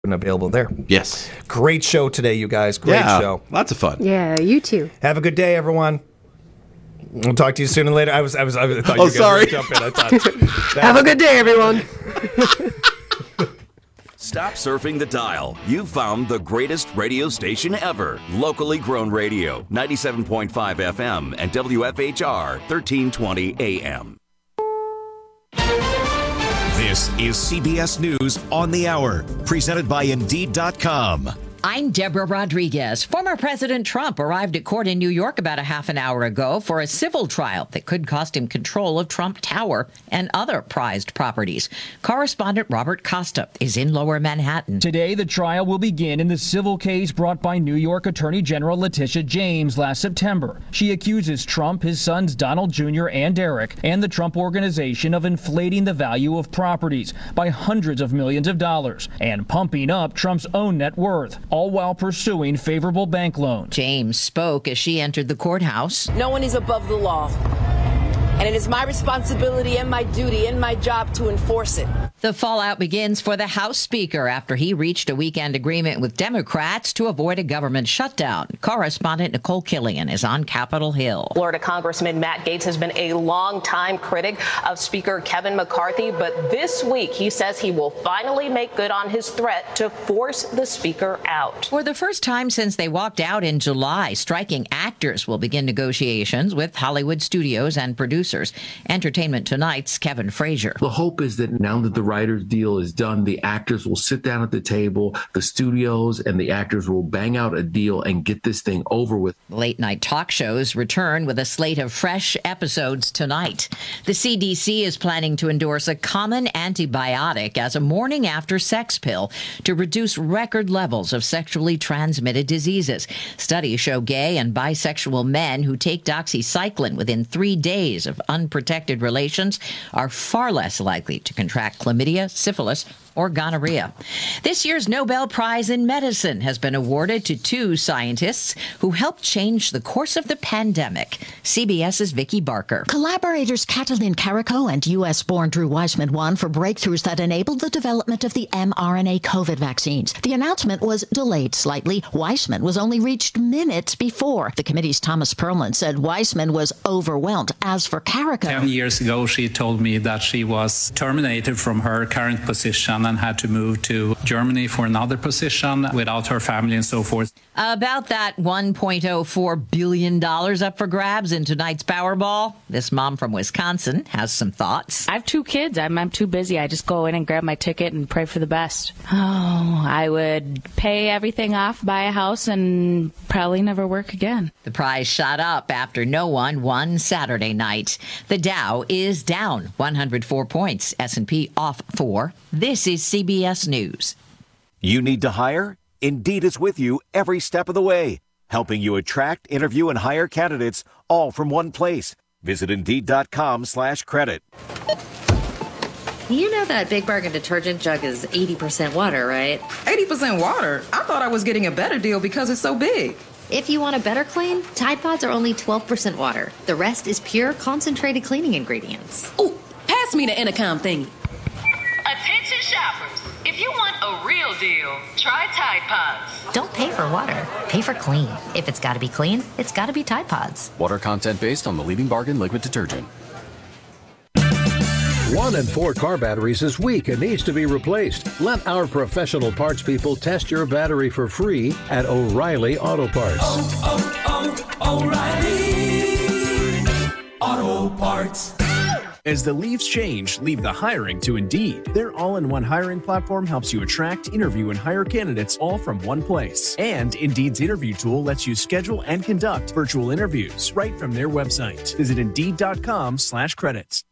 available there. Yes. Great show today, you guys. Great show. Lots of fun. Yeah, you too. Have a good day, everyone. We'll talk to you sooner or later. I thought you guys sorry. were jump in. I thought Have a good day, everyone. Stop surfing the dial. You've found the greatest radio station ever. Locally grown radio. 97.5 FM and WFHR 1320 AM. This is CBS News on the Hour, presented by Indeed.com. I'm Deborah Rodriguez. Former President Trump arrived at court in New York about a half an hour ago for a civil trial that could cost him control of Trump Tower and other prized properties. Correspondent Robert Costa is in Lower Manhattan. Today, the trial will begin in the civil case brought by New York Attorney General Letitia James last September. She accuses Trump, his sons Donald Jr. and Eric, and the Trump Organization of inflating the value of properties by hundreds of millions of dollars and pumping up Trump's own net worth, all while pursuing favorable bank loans. James spoke as she entered the courthouse. No one is above the law, and it is my responsibility and my duty and my job to enforce it. The fallout begins for the House Speaker after he reached a weekend agreement with Democrats to avoid a government shutdown. Correspondent Nicole Killian is on Capitol Hill. Florida Congressman Matt Gaetz has been a longtime critic of Speaker Kevin McCarthy, but this week he says he will finally make good on his threat to force the Speaker out. For the first time since they walked out in July, striking actors will begin negotiations with Hollywood studios and producers. Entertainment Tonight's Kevin Frazier. The hope is that now that the writer's deal is done, the actors will sit down at the table, the studios and the actors will bang out a deal and get this thing over with. Late night talk shows return with a slate of fresh episodes tonight. The CDC is planning to endorse a common antibiotic as a morning after sex pill to reduce record levels of sexually transmitted diseases. Studies show gay and bisexual men who take doxycycline within 3 days of unprotected relations are far less likely to contract chlamydia, syphilis, or gonorrhea. This year's Nobel Prize in Medicine has been awarded to 2 scientists who helped change the course of the pandemic. CBS's Vicki Barker. Collaborators Katalin Kariko and U.S.-born Drew Weissman won for breakthroughs that enabled the development of the mRNA COVID vaccines. The announcement was delayed slightly. Weissman was only reached minutes before. The committee's Thomas Perlman said Weissman was overwhelmed. As for Kariko... 10 years ago, she told me that she was terminated from her current position and had to move to Germany for another position without her family and so forth. About that $1.04 billion up for grabs in tonight's Powerball, this mom from Wisconsin has some thoughts. I have 2 kids. I'm too busy. I just go in and grab my ticket and pray for the best. Oh, I would pay everything off, buy a house, and probably never work again. The prize shot up after no one won Saturday night. The Dow is down 104 points. S&P off 4. This is CBS News. You need to hire? Indeed is with you every step of the way, helping you attract, interview, and hire candidates all from one place. Visit Indeed.com/credit. You know that Big Bargain detergent jug is 80% water, right? 80% water? I thought I was getting a better deal because it's so big. If you want a better clean, Tide Pods are only 12% water. The rest is pure, concentrated cleaning ingredients. Ooh, pass me the intercom thingy. Attention shoppers. If you want a real deal, try Tide Pods. Don't pay for water. Pay for clean. If it's got to be clean, it's got to be Tide Pods. Water content based on the leading bargain liquid detergent. 1 in 4 car batteries is weak and needs to be replaced. Let our professional parts people test your battery for free at O'Reilly Auto Parts. O'Reilly Auto Parts. As the leaves change, leave the hiring to Indeed. Their all-in-one hiring platform helps you attract, interview, and hire candidates all from one place. And Indeed's interview tool lets you schedule and conduct virtual interviews right from their website. Visit Indeed.com/credits.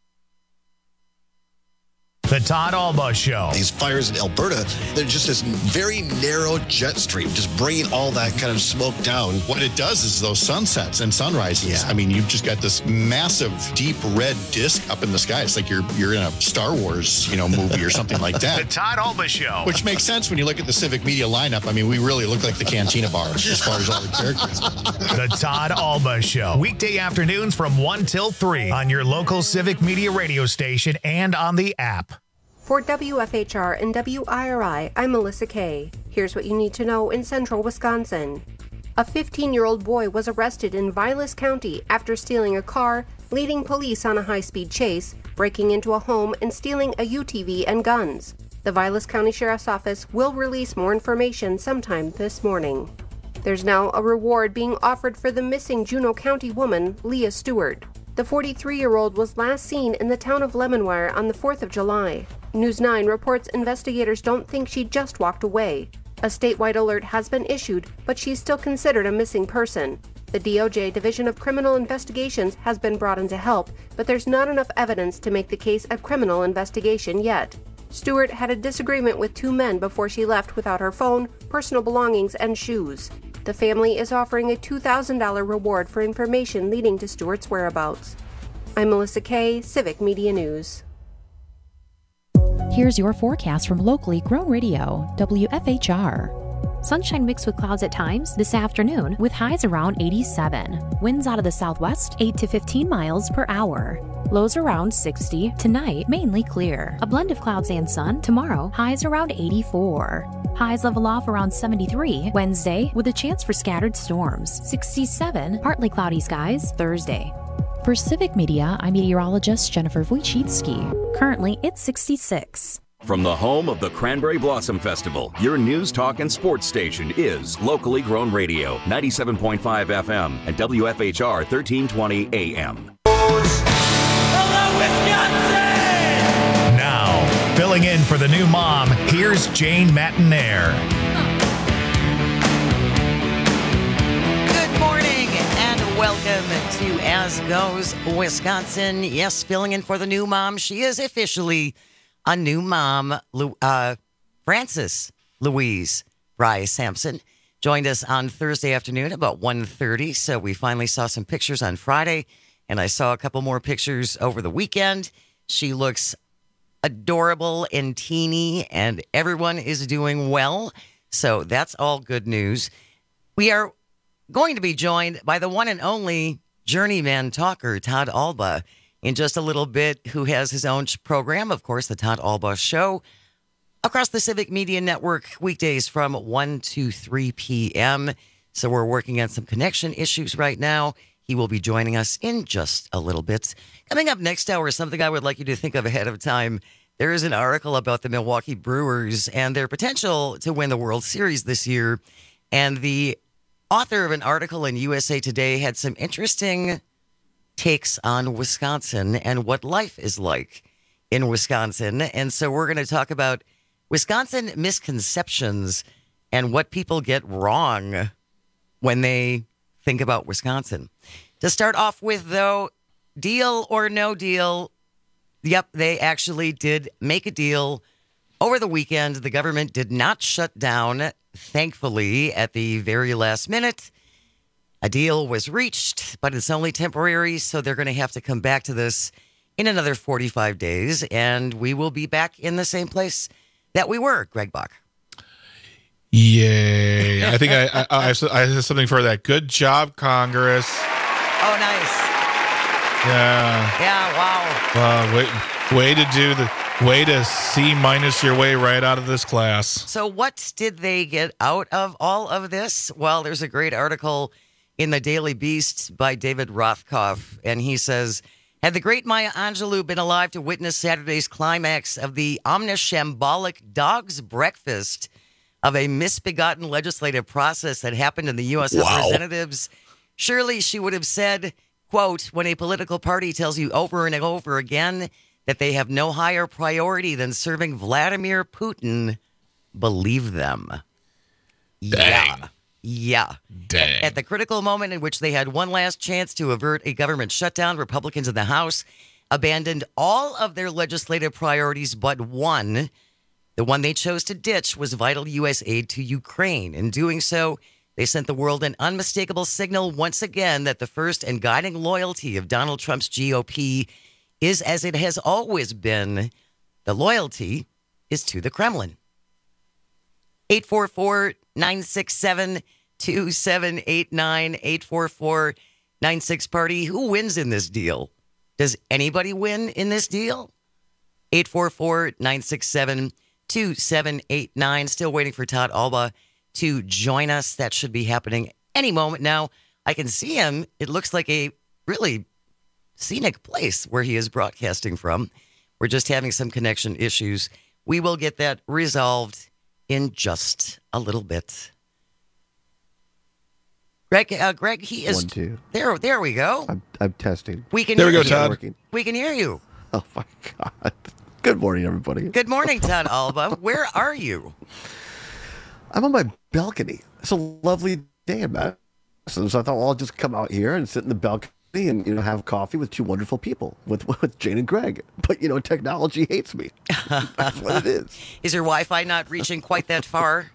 The Todd Alba Show. These fires in Alberta, they're just this very narrow jet stream, just bringing all that kind of smoke down. What it does is those sunsets and sunrises. I mean, you've just got this massive, deep red disc up in the sky. It's like you're in a Star Wars, movie or something like that. The Todd Alba Show. Which makes sense when you look at the Civic Media lineup. I mean, we really look like the Cantina bars as far as all the characters. The Todd Alba Show. Weekday afternoons from 1 till 3 on your local Civic Media radio station and on the app. For WFHR and WIRI, I'm Melissa Kay. Here's what you need to know in central Wisconsin. A 15-year-old boy was arrested in Vilas County after stealing a car, leading police on a high-speed chase, breaking into a home, and stealing a UTV and guns. The Vilas County Sheriff's Office will release more information sometime this morning. There's now a reward being offered for the missing Juneau County woman, Leah Stewart. The 43-year-old was last seen in the town of Lemonwire on the 4th of July. News 9 reports investigators don't think she just walked away. A statewide alert has been issued, but she's still considered a missing person. The DOJ Division of Criminal Investigations has been brought in to help, but there's not enough evidence to make the case a criminal investigation yet. Stewart had a disagreement with two men before she left without her phone, personal belongings, and shoes. The family is offering a $2,000 reward for information leading to Stewart's whereabouts. I'm Melissa Kay, Civic Media News. Here's your forecast from locally grown radio, WFHR. Sunshine mixed with clouds at times this afternoon with highs around 87. Winds out of the southwest 8 to 15 miles per hour. Lows around 60. Tonight, mainly clear. A blend of clouds and sun. Tomorrow, highs around 84. Highs level off around 73. Wednesday, with a chance for scattered storms. 67. Partly cloudy skies. Thursday. For Civic Media, I'm meteorologist Jennifer Wojcicki. Currently, it's 66. From the home of the Cranberry Blossom Festival, your news, talk, and sports station is locally grown radio, 97.5 FM and WFHR 1320 AM. Now, filling in for the new mom, here's Jane Matinaire. Good morning and welcome to As Goes Wisconsin. Yes, filling in for the new mom. She is officially a new mom. Frances Louise Rye Sampson joined us on Thursday afternoon about 1:30. So we finally saw some pictures on Friday, and I saw a couple more pictures over the weekend. She looks adorable and teeny, and everyone is doing well. So that's all good news. We are going to be joined by the one and only journeyman talker, Todd Alba, in just a little bit, who has his own program, of course, the Todd Alba Show, across the Civic Media Network, weekdays from 1 to 3 p.m. So we're working on some connection issues right now. He will be joining us in just a little bit. Coming up next hour, something I would like you to think of ahead of time. There is an article about the Milwaukee Brewers and their potential to win the World Series this year. And the author of an article in USA Today had some interesting takes on Wisconsin and what life is like in Wisconsin. And so we're going to talk about Wisconsin misconceptions and what people get wrong when they think about Wisconsin. To start off with, though, deal or no deal. Yep, they actually did make a deal over the weekend. The government did not shut down, thankfully, at the very last minute. A deal was reached, but it's only temporary, so they're going to have to come back to this in another 45 days, and we will be back in the same place that we were, Greg Bach. Yay. I think I have something for that. Good job, Congress. Oh, nice. Yeah. Yeah, wow. Way to C- your way right out of this class. So what did they get out of all of this? Well, there's a great article in the Daily Beast by David Rothkopf, and he says, had the great Maya Angelou been alive to witness Saturday's climax of the omnishambolic dog's breakfast of a misbegotten legislative process that happened in the U.S. House of Representatives, surely she would have said, quote, when a political party tells you over and over again that they have no higher priority than serving Vladimir Putin, believe them. Dang. Yeah. Dang. At the critical moment in which they had one last chance to avert a government shutdown, Republicans in the House abandoned all of their legislative priorities but one. The one they chose to ditch was vital U.S. aid to Ukraine. In doing so, they sent the world an unmistakable signal once again that the first and guiding loyalty of Donald Trump's GOP is as it has always been. The loyalty is to the Kremlin. 844-967-2789, 844-96-PARTY. Who wins in this deal? Does anybody win in this deal? 844-967-2789. Still waiting for Todd Alba to join us. That should be happening any moment now. I can see him. It looks like a really scenic place where he is broadcasting from. We're just having some connection issues. We will get that resolved in just a little bit. Greg, he is 1, 2. There we go. I'm testing. We can. There we hear go, you. Todd. We can hear you. Oh my God! Good morning, everybody. Good morning, Todd Alba. Where are you? I'm on my balcony. It's a lovely day in Madison, so I thought, well, I'll just come out here and sit in the balcony and have coffee with two wonderful people, with Jane and Greg. But technology hates me. That's what it is. Is your Wi-Fi not reaching quite that far?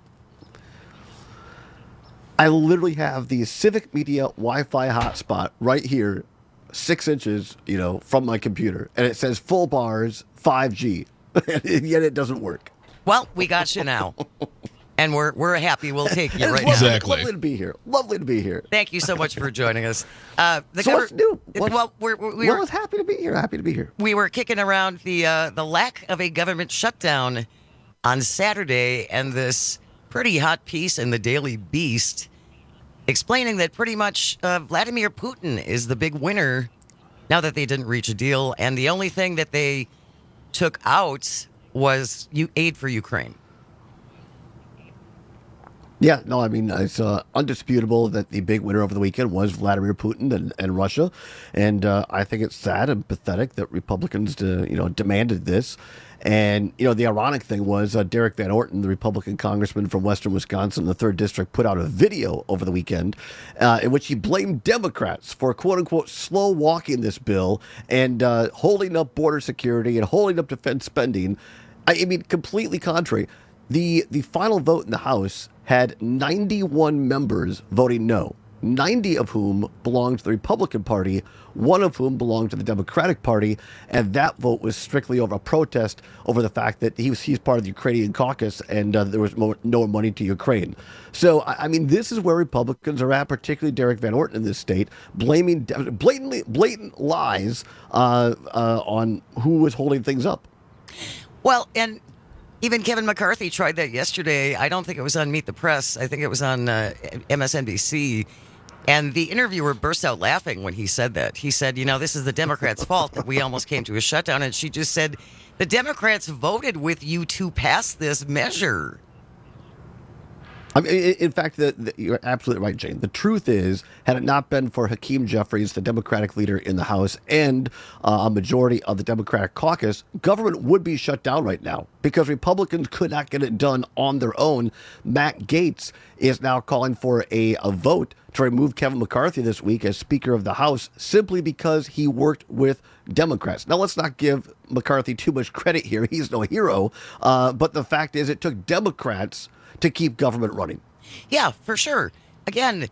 I literally have the Civic Media Wi-Fi hotspot right here, 6 inches, from my computer, and it says full bars 5G, and yet it doesn't work. Well, we got you now, and we're happy. We'll take you right Exactly. Lovely to be here. Lovely to be here. Now. Thank you so much for joining us. What's new? We were happy to be here. Happy to be here. We were kicking around the lack of a government shutdown on Saturday, and this pretty hot piece in the Daily Beast explaining that pretty much Vladimir Putin is the big winner now that they didn't reach a deal, and the only thing that they took out was aid for Ukraine. Yeah, no, I mean, it's undisputable that the big winner over the weekend was Vladimir Putin and Russia. And I think it's sad and pathetic that Republicans, demanded this. And, the ironic thing was Derek Van Orton, the Republican congressman from Western Wisconsin, the 3rd District, put out a video over the weekend in which he blamed Democrats for, quote unquote, slow walking this bill and holding up border security and holding up defense spending. I mean, completely contrary. The final vote in the House had 91 members voting no, 90 of whom belonged to the Republican Party, 1 of whom belonged to the Democratic Party, and that vote was strictly over a protest over the fact that he's part of the Ukrainian caucus and there was no money to Ukraine. So, I mean, this is where Republicans are at, particularly Derek Van Orton in this state, blaming blatant lies on who was holding things up. Well, and even Kevin McCarthy tried that yesterday. I don't think it was on Meet the Press. I think it was on MSNBC. And the interviewer burst out laughing when he said that. He said, this is the Democrats' fault that we almost came to a shutdown. And she just said, the Democrats voted with you to pass this measure. I mean, in fact, you're absolutely right, Jane. The truth is, had it not been for Hakeem Jeffries, the Democratic leader in the House, and a majority of the Democratic caucus, government would be shut down right now because Republicans could not get it done on their own. Matt Gaetz is now calling for a vote to remove Kevin McCarthy this week as Speaker of the House simply because he worked with Democrats. Now, let's not give McCarthy too much credit here. He's no hero. But the fact is, it took Democrats to keep government running. Yeah, for sure. Again,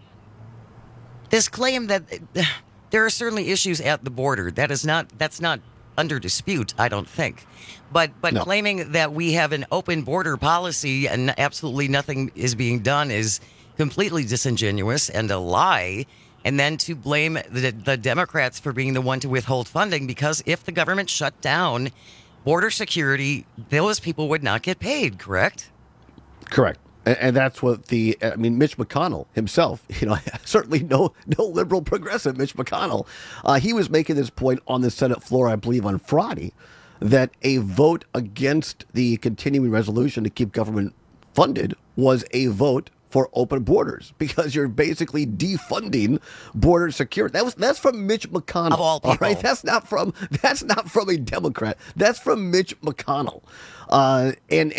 this claim that there are certainly issues at the border, that's not under dispute, I don't think. But no. Claiming that we have an open border policy and absolutely nothing is being done is completely disingenuous and a lie. And then to blame the Democrats for being the one to withhold funding, because if the government shut down border security, those people would not get paid, correct? Correct. And that's what Mitch McConnell himself, certainly no liberal progressive Mitch McConnell, he was making this point on the Senate floor, I believe, on Friday, that a vote against the continuing resolution to keep government funded was a vote for open borders, because you're basically defunding border security. That's from Mitch McConnell. Of all people. All right? That's not from a Democrat. That's from Mitch McConnell. I'll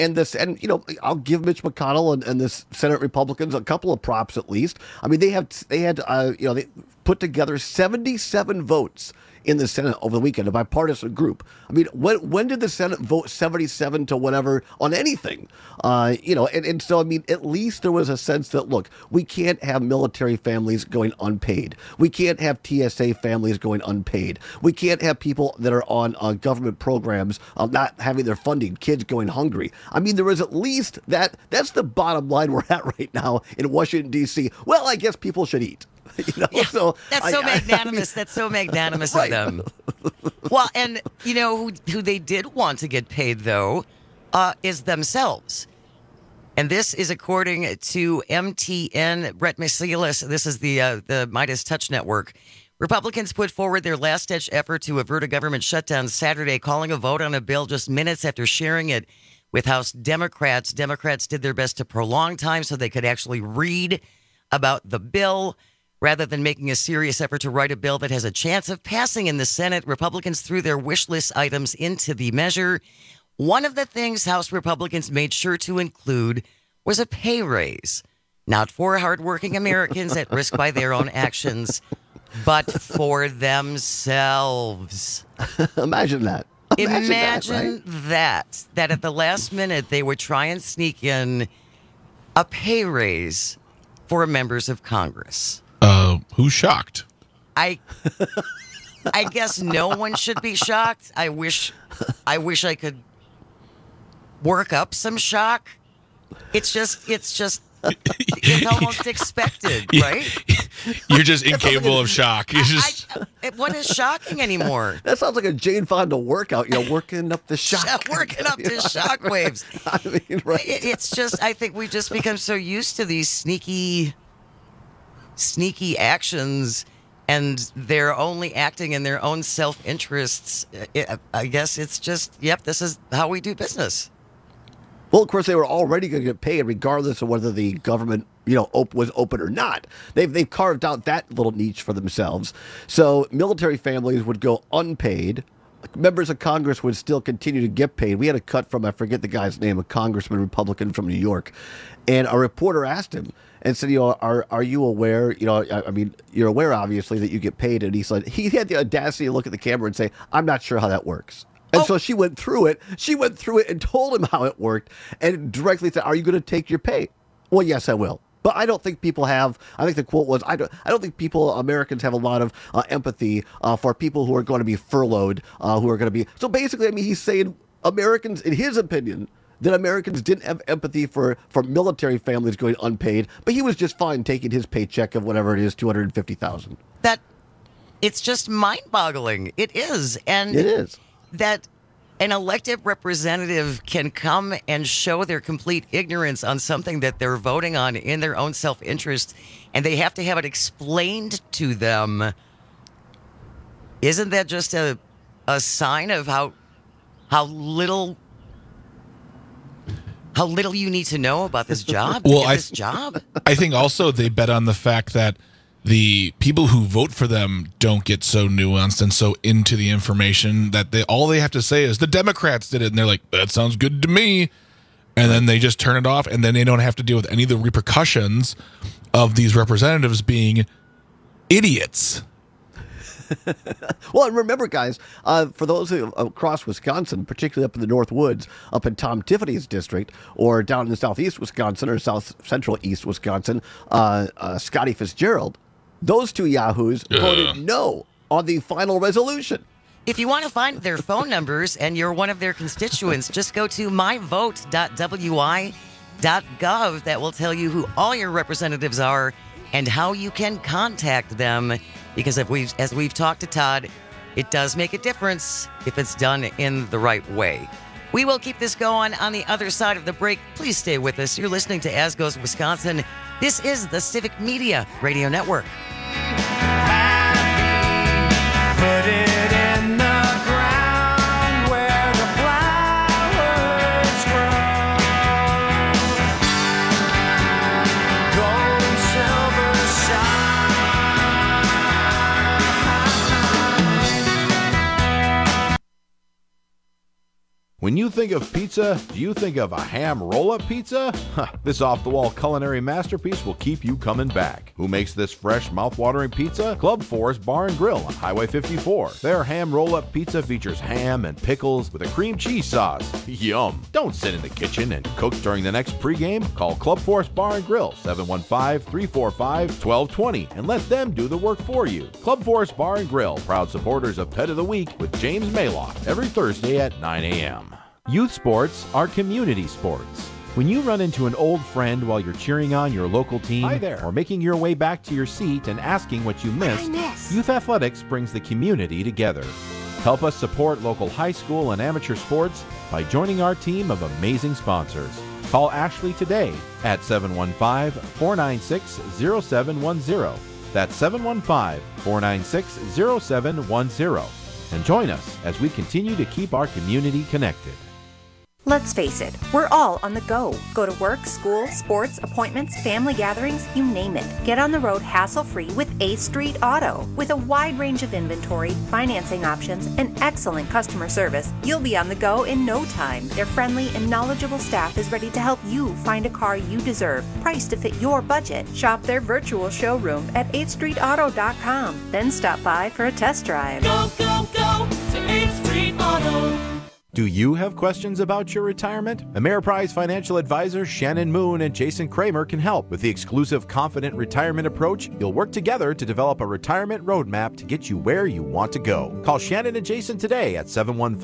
give Mitch McConnell and the Senate Republicans a couple of props at least. I mean, they put together 77 votes in the Senate over the weekend, a bipartisan group. I mean, when did the Senate vote 77 to whatever on anything? And so, I mean, at least there was a sense that, look, we can't have military families going unpaid. We can't have TSA families going unpaid. We can't have people that are on government programs not having their funding, kids going hungry. I mean, there is at least that. That's the bottom line we're at right now in Washington, D.C. Well, I guess people should eat. So that's so magnanimous. That's so magnanimous of them. Well, and who they did want to get paid though is themselves. And this is according to MTN, Brett Masilis. This is the Midas Touch Network. Republicans put forward their last-ditch effort to avert a government shutdown Saturday, calling a vote on a bill just minutes after sharing it with House Democrats. Democrats did their best to prolong time so they could actually read about the bill. Rather than making a serious effort to write a bill that has a chance of passing in the Senate, Republicans threw their wish list items into the measure. One of the things House Republicans made sure to include was a pay raise, not for hardworking Americans at risk by their own actions, but for themselves. Imagine that. Imagine that at the last minute they would try and sneak in a pay raise for members of Congress. Who's shocked? I guess no one should be shocked. I wish I could work up some shock. It's almost expected, right? You're just incapable of shock. You're just what is shocking anymore? That sounds like a Jane Fonda workout. Working up the shock, working up the shock waves. I mean, right? It's just I think we just become so used to these sneaky actions, and they're only acting in their own self-interests. I guess it's just, this is how we do business. Well, of course, they were already going to get paid regardless of whether the government, was open or not. They've carved out that little niche for themselves. So military families would go unpaid. Members of Congress would still continue to get paid. We had a cut from, I forget the guy's name, a congressman, Republican from New York. And a reporter asked him and said, are you aware, you're aware, obviously, that you get paid. And he said, he had the audacity to look at the camera and say, I'm not sure how that works. And so she went through it. She went through it and told him how it worked and directly said, are you going to take your pay? Well, yes, I will. But I don't think people have, I think the quote was, I don't think Americans have a lot of empathy for people who are going to be furloughed, who are going to be. So basically, he's saying Americans, in his opinion, that Americans didn't have empathy for military families going unpaid, but he was just fine taking his paycheck of whatever it is, $250,000. It's just mind-boggling. It is. And it is. That an elected representative can come and show their complete ignorance on something that they're voting on in their own self-interest, and they have to have it explained to them. Isn't that just a sign of how little you need to know about this job? This job? I think also they bet on the fact that the people who vote for them don't get so nuanced and so into the information that all they have to say is the Democrats did it, and they're like, that sounds good to me, and then they just turn it off, and then they don't have to deal with any of the repercussions of these representatives being idiots. Well, and remember, guys, for those who across Wisconsin, particularly up in the North Woods, up in Tom Tiffany's district, or down in southeast Wisconsin or south central east Wisconsin, Scotty Fitzgerald, those two yahoos voted no on the final resolution. If you want to find their phone numbers and you're one of their constituents, just go to myvote.wi.gov. That will tell you who all your representatives are and how you can contact them. Because as we've talked to Todd, it does make a difference if it's done in the right way. We will keep this going on the other side of the break. Please stay with us. You're listening to As Goes Wisconsin. This is the Civic Media Radio Network. Put it in the ground where the flowers grow. Gold and silver shine. When you think of pizza, do you think of a ham roll-up pizza? This off-the-wall culinary masterpiece will keep you coming back. Who makes this fresh, mouth-watering pizza? Club Forest Bar and Grill on Highway 54. Their ham roll-up pizza features ham and pickles with a cream cheese sauce. Yum! Don't sit in the kitchen and cook during the next pregame. Call Club Forest Bar and Grill, 715-345-1220, and let them do the work for you. Club Forest Bar and Grill, proud supporters of Pet of the Week with James Maylock, every Thursday at 9 a.m. Youth sports are community sports. When you run into an old friend while you're cheering on your local team, Hi there. or making your way back to your seat and asking what you missed, Youth Athletics brings the community together. Help us support local high school and amateur sports by joining our team of amazing sponsors. Call Ashley today at 715-496-0710. That's 715-496-0710. And join us as we continue to keep our community connected. Let's face it, we're all on the go. Go to work, school, sports, appointments, family gatherings, you name it. Get on the road hassle-free with 8th Street Auto. With a wide range of inventory, financing options, and excellent customer service, you'll be on the go in no time. Their friendly and knowledgeable staff is ready to help you find a car you deserve, priced to fit your budget. Shop their virtual showroom at 8thstreetauto.com. Then stop by for a test drive. Go, go, go to 8th Street Auto. Do you have questions about your retirement? Ameriprise financial advisors Shannon Moon and Jason Kramer can help. With the exclusive Confident Retirement Approach, you'll work together to develop a retirement roadmap to get you where you want to go. Call Shannon and Jason today at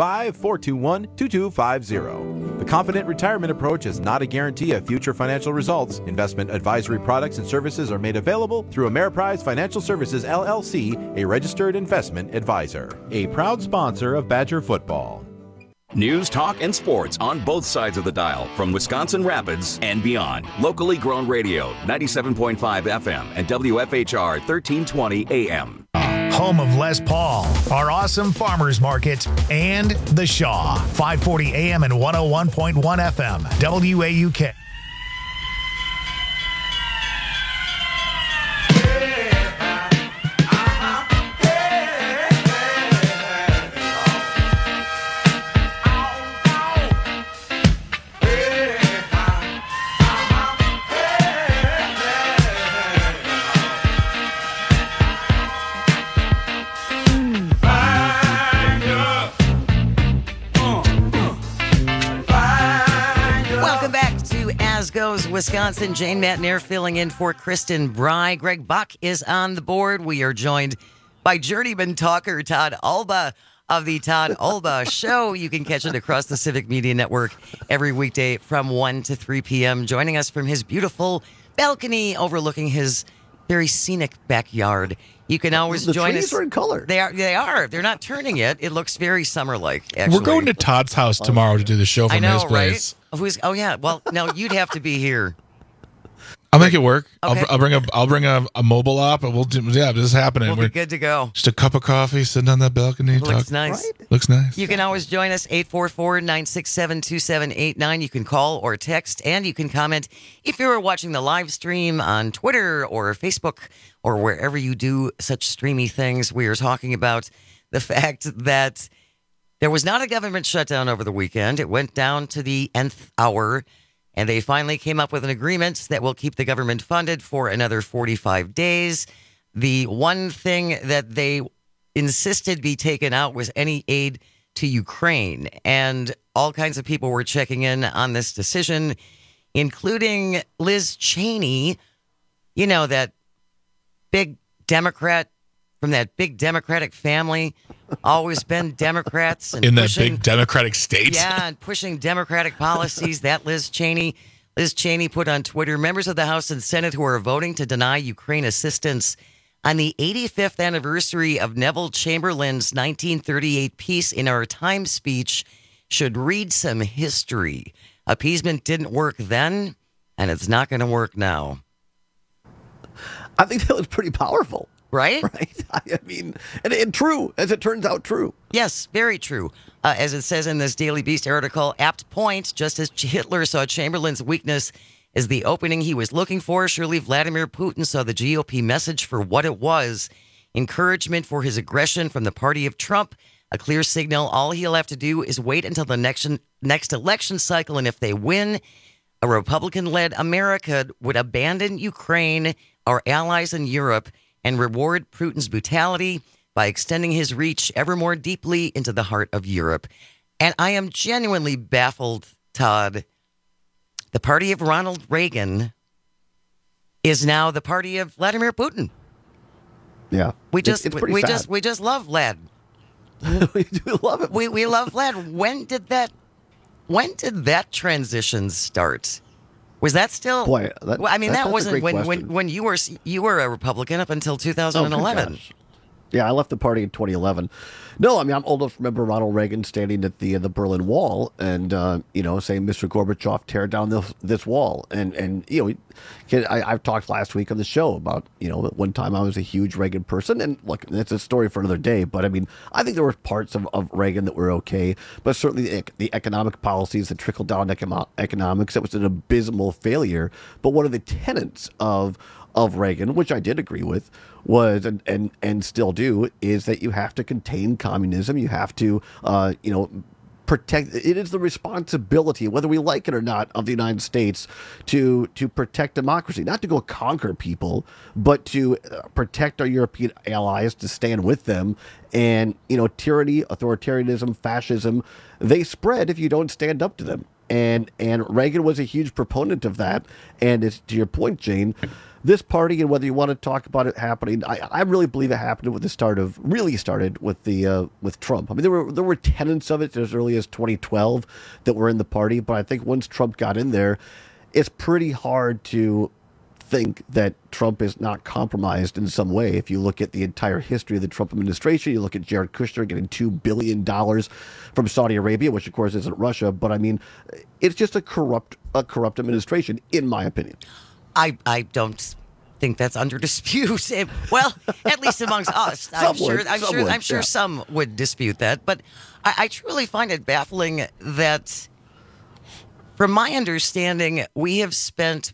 715-421-2250. The Confident Retirement Approach is not a guarantee of future financial results. Investment advisory products and services are made available through Ameriprise Financial Services, LLC, a registered investment advisor. A proud sponsor of Badger Football. News, talk, and sports on both sides of the dial from Wisconsin Rapids and beyond. Locally grown radio, 97.5 FM and WFHR 1320 AM. Home of Les Paul, our awesome farmers market, and The Shaw, 540 AM and 101.1 FM, WAUK. Goes Wisconsin. Jane Matnair filling in for Kristen Bry. Greg Buck is on the board. We are joined by journeyman talker Todd Alba of the Todd Alba Show. You can catch it across the Civic Media Network every weekday from 1 to 3 p.m. Joining us from his beautiful balcony overlooking his very scenic backyard. You can always join us. The trees are in color. They are. They're not turning it. It looks very summer-like, actually. We're going to Todd's house tomorrow to do the show from his place. Right? Oh, yeah. Well, no, you'd have to be here. I'll make it work. Okay. I'll bring a mobile op, and we'll do. Yeah, this is happening. We'll be good to go. Just a cup of coffee, sitting on that balcony. Looks nice. Right? Looks nice. You can always join us 844-967-2789. You can call or text, and you can comment if you're watching the live stream on Twitter or Facebook or wherever you do such streamy things. We are talking about the fact that there was not a government shutdown over the weekend. It went down to the nth hour. And they finally came up with an agreement that will keep the government funded for another 45 days. The one thing that they insisted be taken out was any aid to Ukraine. And all kinds of people were checking in on this decision, including Liz Cheney, you know, that big Democrat from that big Democratic family, always been Democrats. And in that big Democratic state. Yeah, and pushing Democratic policies. That Liz Cheney put on Twitter, members of the House and Senate who are voting to deny Ukraine assistance on the 85th anniversary of Neville Chamberlain's 1938 Peace in Our Time speech should read some history. Appeasement didn't work then, and it's not going to work now. I think that was pretty powerful. Right? Right. I mean, and true, as it turns out, true. Yes, very true. As it says in this Daily Beast article, apt point, just as Hitler saw Chamberlain's weakness as the opening he was looking for, surely Vladimir Putin saw the GOP message for what it was. Encouragement for his aggression from the party of Trump, a clear signal. All he'll have to do is wait until the next election cycle, and if they win, a Republican-led America would abandon Ukraine, our allies in Europe, and reward Putin's brutality by extending his reach ever more deeply into the heart of Europe. And I am genuinely baffled, Todd. The party of Ronald Reagan is now the party of Vladimir Putin. Yeah. We just it's pretty sad. we just love Vlad. We do love it. We love Vlad. When did that When did that transition start? Was that still? Boy, that wasn't a great when you were a Republican up until 2011. Yeah, I left the party in 2011. No, I mean, I'm old enough to remember Ronald Reagan standing at the Berlin Wall and, saying, Mr. Gorbachev, tear down this wall. And I've talked last week on the show about, at one time I was a huge Reagan person. And look, that's a story for another day. But I mean, I think there were parts of Reagan that were okay. But certainly the economic policies, the trickle-down economics, it was an abysmal failure. But one of the tenets of Reagan, which I did agree with, was and still do, is that you have to contain communism. You have to, protect. It is the responsibility, whether we like it or not, of the United States to protect democracy, not to go conquer people, but to protect our European allies, to stand with them. And tyranny, authoritarianism, fascism, they spread if you don't stand up to them. And Reagan was a huge proponent of that. And it's, to your point, Jane, this party, and whether you want to talk about it happening, I really believe it happened with started with Trump. I mean, there were tenets of it as early as 2012 that were in the party, but I think once Trump got in there, it's pretty hard to think that Trump is not compromised in some way. If you look at the entire history of the Trump administration, you look at Jared Kushner getting $2 billion from Saudi Arabia, which of course isn't Russia, but I mean, it's just a corrupt administration, in my opinion. I don't think that's under dispute. Well, at least amongst us, I'm sure some would dispute that. But I truly find it baffling that, from my understanding, we have spent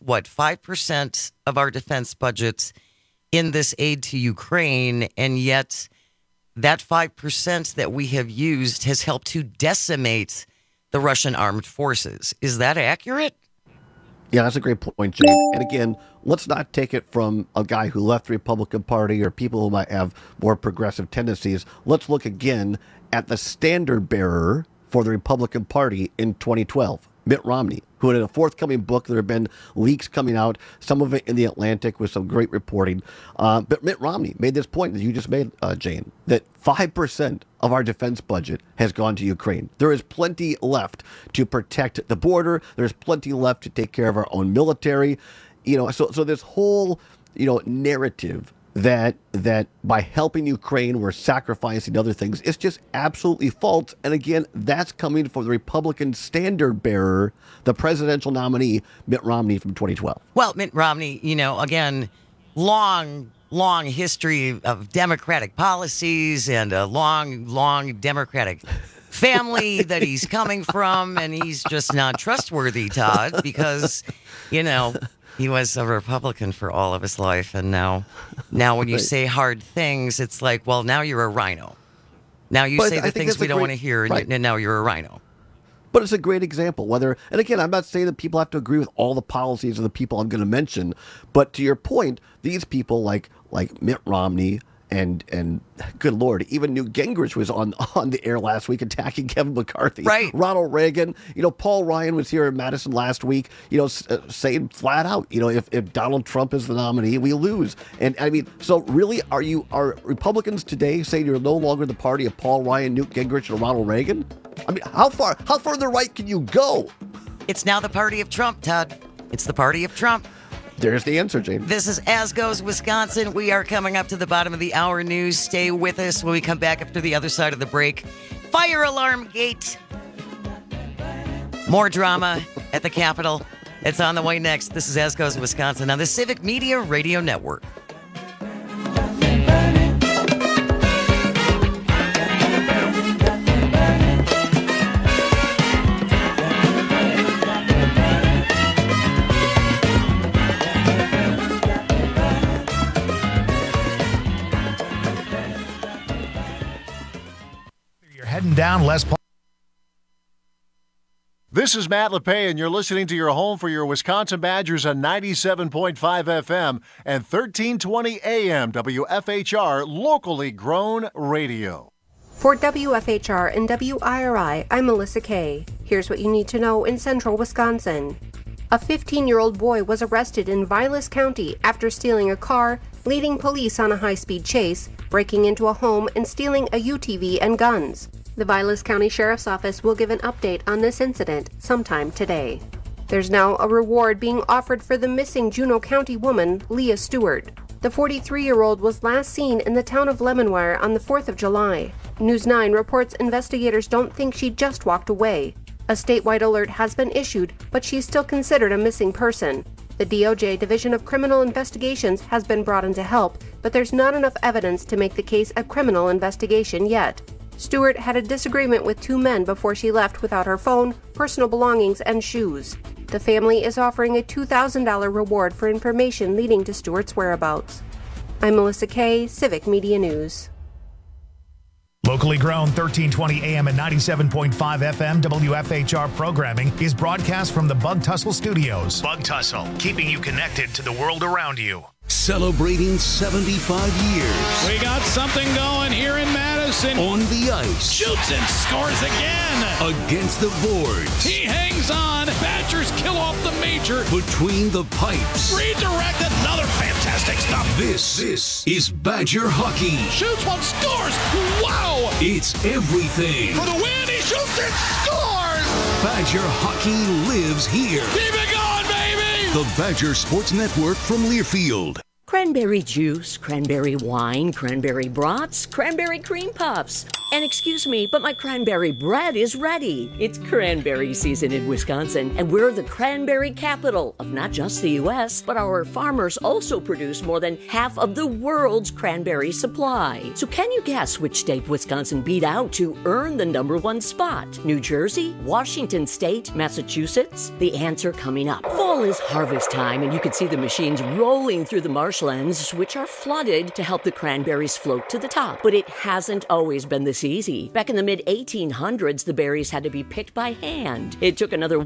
5% of our defense budget in this aid to Ukraine, and yet that 5% that we have used has helped to decimate the Russian armed forces. Is that accurate? Yeah, that's a great point, Jane. And again, let's not take it from a guy who left the Republican Party or people who might have more progressive tendencies. Let's look again at the standard bearer for the Republican Party in 2012, Mitt Romney, who in a forthcoming book, there have been leaks coming out, some of it in The Atlantic with some great reporting. But Mitt Romney made this point that you just made, Jane, that 5% of our defense budget has gone to Ukraine. There is plenty left to protect the border. There's plenty left to take care of our own military. So this whole, narrative that by helping Ukraine, we're sacrificing other things, it's just absolutely false. And again, that's coming from the Republican standard bearer, the presidential nominee, Mitt Romney from 2012. Well, Mitt Romney, again, long history of Democratic policies and a long Democratic family that he's coming from, and he's just not trustworthy, Todd, because, he was a Republican for all of his life, and now when you say hard things, it's like, well, now you're a rhino. Now you say the things we don't want to hear, and now you're a rhino. But it's a great example. And again, I'm not saying that people have to agree with all the policies of the people I'm going to mention, but to your point, these people like Mitt Romney and good Lord, even Newt Gingrich was on the air last week attacking Kevin McCarthy. Right. Ronald Reagan, Paul Ryan was here in Madison last week, saying flat out, if Donald Trump is the nominee, we lose. And I mean, so really, are Republicans today saying you're no longer the party of Paul Ryan, Newt Gingrich, and Ronald Reagan? I mean, how far to the right can you go? It's now the party of Trump, Todd. It's the party of Trump. There's the answer, Jane. This is As Goes Wisconsin. We are coming up to the bottom of the hour news. Stay with us when we come back after the other side of the break. Fire alarm gate. More drama at the Capitol. It's on the way next. This is As Goes Wisconsin on the Civic Media Radio Network. Heading down Les Paul. This is Matt LePay, and you're listening to your home for your Wisconsin Badgers on 97.5 FM and 1320 AM WFHR, locally grown radio. For WFHR and WIRI, I'm Melissa Kay. Here's what you need to know in central Wisconsin. A 15-year-old boy was arrested in Vilas County after stealing a car, leading police on a high-speed chase, breaking into a home, and stealing a UTV and guns. The Vilas County Sheriff's Office will give an update on this incident sometime today. There's now a reward being offered for the missing Juneau County woman, Leah Stewart. The 43-year-old was last seen in the town of Lemonwire on the 4th of July. News 9 reports investigators don't think she just walked away. A statewide alert has been issued, but she's still considered a missing person. The DOJ Division of Criminal Investigations has been brought in to help, but there's not enough evidence to make the case a criminal investigation yet. Stewart had a disagreement with two men before she left without her phone, personal belongings, and shoes. The family is offering a $2,000 reward for information leading to Stewart's whereabouts. I'm Melissa Kay, Civic Media News. Locally grown 1320 AM and 97.5 FM WFHR programming is broadcast from the Bug Tussle Studios. Bug Tussle, keeping you connected to the world around you. Celebrating 75 years. We got something going here in Madison. On the ice. Shoots and scores again. Against the boards. He hangs on. Badgers kill off the major. Between the pipes. Redirect, another fantastic stop. This is Badger hockey. Shoots one, scores. Wow. It's everything. For the win, he shoots and scores. Badger hockey lives here. Keep it going, baby. The Badger Sports Network from Learfield. Cranberry juice, cranberry wine, cranberry brats, cranberry cream puffs. And excuse me, but my cranberry bread is ready. It's cranberry season in Wisconsin, and we're the cranberry capital of not just the U.S., but our farmers also produce more than half of the world's cranberry supply. So can you guess which state Wisconsin beat out to earn the #1 spot? New Jersey, Washington State, Massachusetts? The answer coming up. Fall is harvest time, and you can see the machines rolling through the marshlands, which are flooded to help the cranberries float to the top. But it hasn't always been this easy. Back in the mid-1800s, the berries had to be picked by hand. It took another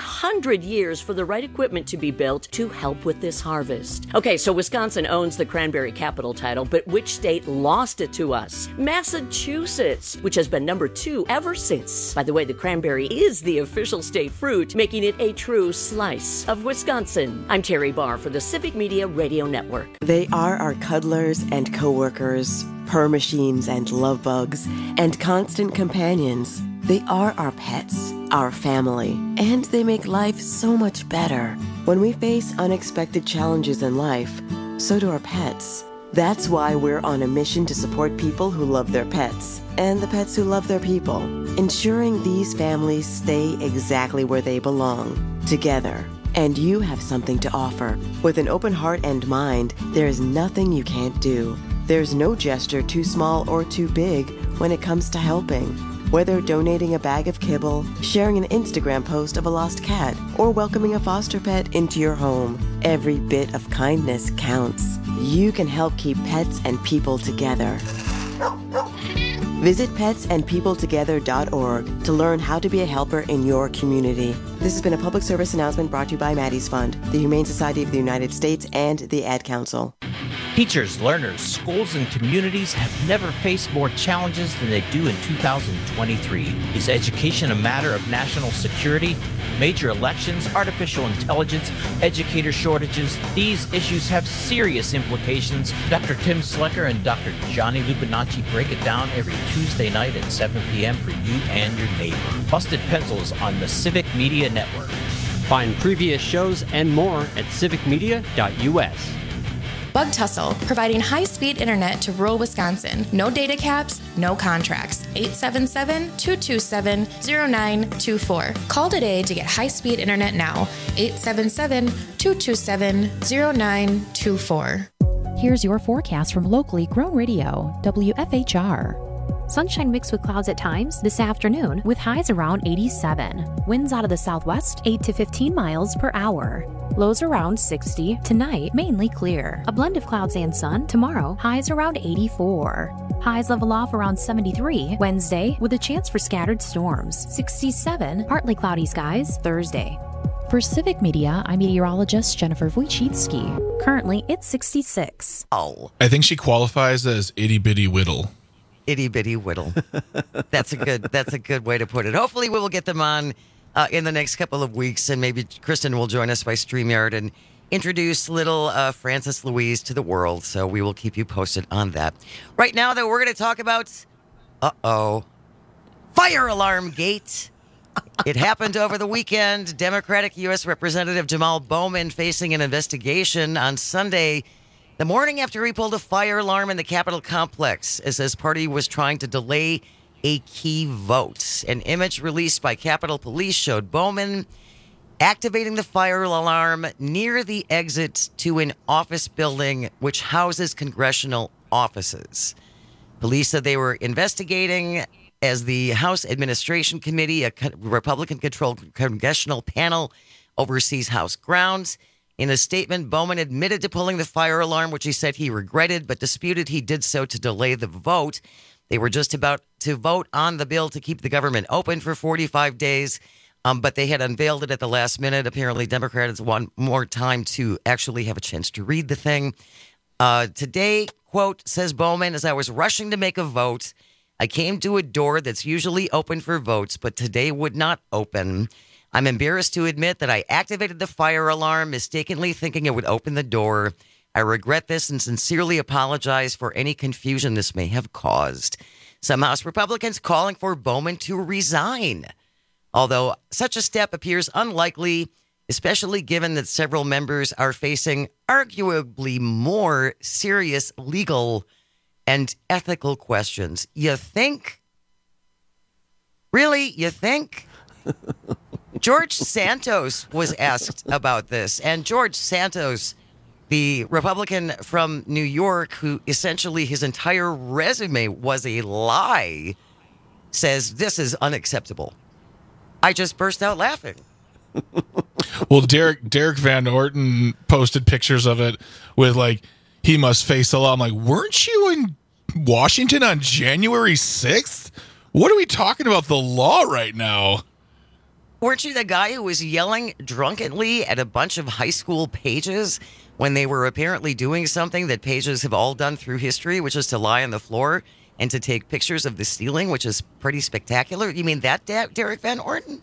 100 years for the right equipment to be built to help with this harvest. Okay, so Wisconsin owns the cranberry capital title, but which state lost it to us? Massachusetts, which has been #2 ever since. By the way, the cranberry is the official state fruit, making it a true slice of Wisconsin. I'm Terry Barr for the Civic Media Radio Network. They are our cuddlers and co-workers, purr machines and love bugs, and constant companions. They are our pets, our family, and they make life so much better. When we face unexpected challenges in life, so do our pets. That's why we're on a mission to support people who love their pets, and the pets who love their people, ensuring these families stay exactly where they belong, together. And you have something to offer. With an open heart and mind, there is nothing you can't do. There's no gesture too small or too big when it comes to helping. Whether donating a bag of kibble, sharing an Instagram post of a lost cat, or welcoming a foster pet into your home, every bit of kindness counts. You can help keep pets and people together. Visit petsandpeopletogether.org to learn how to be a helper in your community. This has been a public service announcement brought to you by Maddie's Fund, the Humane Society of the United States, and the Ad Council. Teachers, learners, schools, and communities have never faced more challenges than they do in 2023. Is education a matter of national security? Major elections, artificial intelligence, educator shortages, these issues have serious implications. Dr. Tim Slecker and Dr. Johnny Lupinacci break it down every Tuesday night at 7 p.m. for you and your neighbor. Busted Pencils on the Civic Media Network. Find previous shows and more at civicmedia.us. Bug Tussle, providing high-speed internet to rural Wisconsin. No data caps, no contracts. 877-227-0924. Call today to get high-speed internet now. 877-227-0924. Here's your forecast from locally grown radio, WFHR. Sunshine mixed with clouds at times this afternoon with highs around 87. Winds out of the southwest 8 to 15 miles per hour. Lows around 60. Tonight, mainly clear. A blend of clouds and sun. Tomorrow, highs around 84. Highs level off around 73. Wednesday, with a chance for scattered storms. 67. Partly cloudy skies. Thursday. For Civic Media, I'm meteorologist Jennifer Wojcicki. Currently, it's 66. Oh. I think she qualifies as itty bitty whittle. Itty bitty whittle. That's a good way to put it. Hopefully we will get them on in the next couple of weeks, and maybe Kristen will join us by StreamYard and introduce little Frances Louise to the world. So we will keep you posted on that. Right now, though, we're going to talk about Fire alarm gate. It happened over the weekend. Democratic U.S. Representative Jamal Bowman facing an investigation on Sunday, the morning after he pulled a fire alarm in the Capitol complex as his party was trying to delay a key vote. An image released by Capitol Police showed Bowman activating the fire alarm near the exit to an office building which houses congressional offices. Police said they were investigating as the House Administration Committee, a Republican-controlled congressional panel, oversees House grounds. In a statement, Bowman admitted to pulling the fire alarm, which he said he regretted, but disputed he did so to delay the vote. They were just about to vote on the bill to keep the government open for 45 days, but they had unveiled it at the last minute. Apparently, Democrats want more time to actually have a chance to read the thing. Today, quote, says Bowman, as I was rushing to make a vote, I came to a door that's usually open for votes, but today would not open. I'm embarrassed to admit that I activated the fire alarm, mistakenly thinking it would open the door. I regret this and sincerely apologize for any confusion this may have caused. Some House Republicans calling for Bowman to resign, although such a step appears unlikely, especially given that several members are facing arguably more serious legal and ethical questions. You think? Really? You think? George Santos was asked about this, and George Santos, the Republican from New York, who essentially his entire resume was a lie, says this is unacceptable. I just burst out laughing. Well, Derek Van Orton posted pictures of it with like, he must face the law. I'm like, weren't you in Washington on January 6th? What are we talking about the law right now? Weren't you the guy who was yelling drunkenly at a bunch of high school pages when they were apparently doing something that pages have all done through history, which is to lie on the floor and to take pictures of the ceiling, which is pretty spectacular? You mean that Derek Van Orton?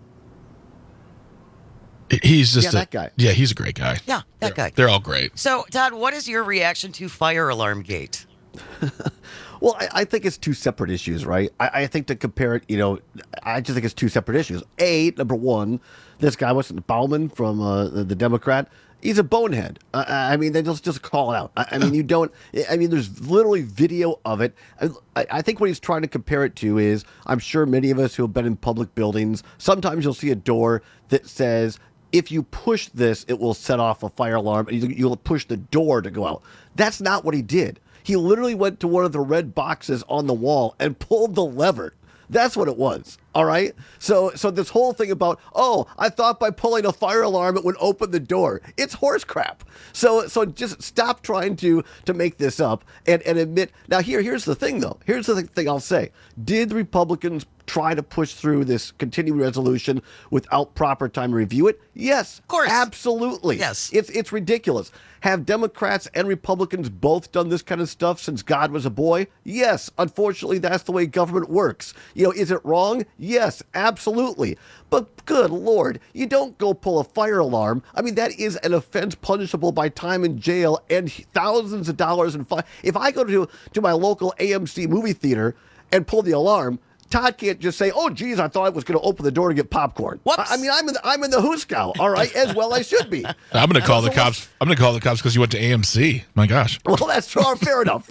He's just that guy. Yeah, he's a great guy. Yeah, that guy. They're all great. So, Todd, what is your reaction to fire alarm gate? Well, I think it's two separate issues, right? I think to compare it, I just think it's two separate issues. Number one, this guy, Bowman from the Democrat, he's a bonehead. I mean, they just call it out. I mean, there's literally video of it. I think what he's trying to compare it to is, I'm sure many of us who have been in public buildings, sometimes you'll see a door that says, if you push this, it will set off a fire alarm, and you'll push the door to go out. That's not what he did. He literally went to one of the red boxes on the wall and pulled the lever. That's what it was. All right. So this whole thing about, I thought by pulling a fire alarm it would open the door. It's horse crap. So just stop trying to make this up and admit. Now here's the thing though. Here's the thing I'll say. Did the Republicans try to push through this continuing resolution without proper time to review it? Yes. Of course. Absolutely. Yes. It's ridiculous. Have Democrats and Republicans both done this kind of stuff since God was a boy? Yes. Unfortunately, that's the way government works. Is it wrong? Yes, absolutely. But good Lord, you don't go pull a fire alarm. I mean, that is an offense punishable by time in jail and thousands of dollars in fine. If I go to my local AMC movie theater and pull the alarm, Todd can't just say, "Oh, geez, I thought I was going to open the door to get popcorn." Whoops. I mean, I'm in the Hooskow, all right, as well I should be. I'm going to call the cops. I'm going to call the cops because you went to AMC. My gosh. Well, that's fair enough.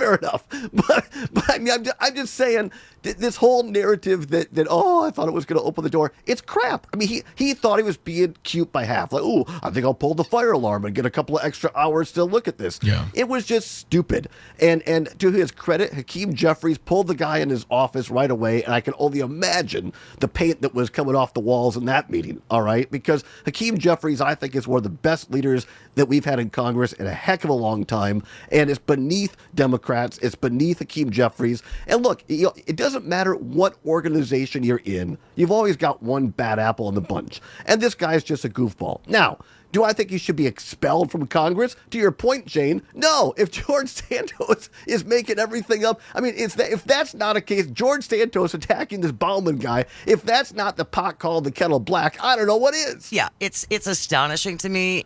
But I mean, I'm just saying this whole narrative that I thought it was going to open the door. It's crap. I mean, he thought he was being cute by half. Like, I think I'll pull the fire alarm and get a couple of extra hours to look at this. Yeah. It was just stupid. And to his credit, Hakeem Jeffries pulled the guy in his office right away, and I can only imagine the paint that was coming off the walls in that meeting, all right? Because Hakeem Jeffries, I think, is one of the best leaders that we've had in Congress in a heck of a long time, and it's beneath Democrats. It's beneath Hakeem Jeffries. And look, it doesn't matter what organization you're in. You've always got one bad apple in the bunch, and this guy's just a goofball. Now, do I think he should be expelled from Congress? To your point, Jane, no. If George Santos is making everything up, I mean, if that's not a case, George Santos attacking this Bowman guy, if that's not the pot called the kettle black, I don't know what is. Yeah, it's astonishing to me,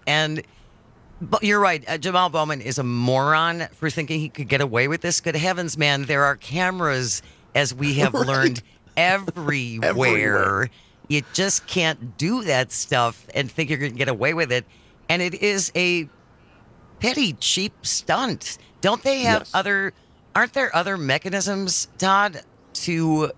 but you're right. Jamal Bowman is a moron for thinking he could get away with this. Good heavens, man, there are cameras, as we have learned, everywhere. You just can't do that stuff and think you're going to get away with it. And it is a petty, cheap stunt. Don't they have aren't there other mechanisms, Todd, to...